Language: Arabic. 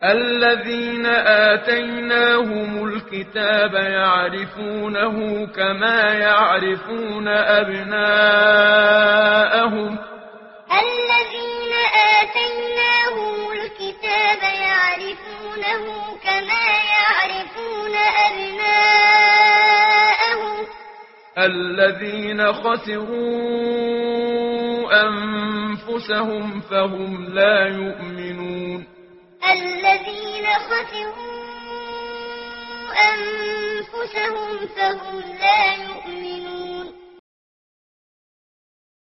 الذين آتيناهم الكتاب يعرفونه كما يعرفون أبناءهم الذين آتيناهم الكتاب يعرفونه كما يعرفون أبناءهم الذين خسروا أنفسهم فهم لا يؤمنون الذين خسروا أنفسهم فهم لا يؤمنون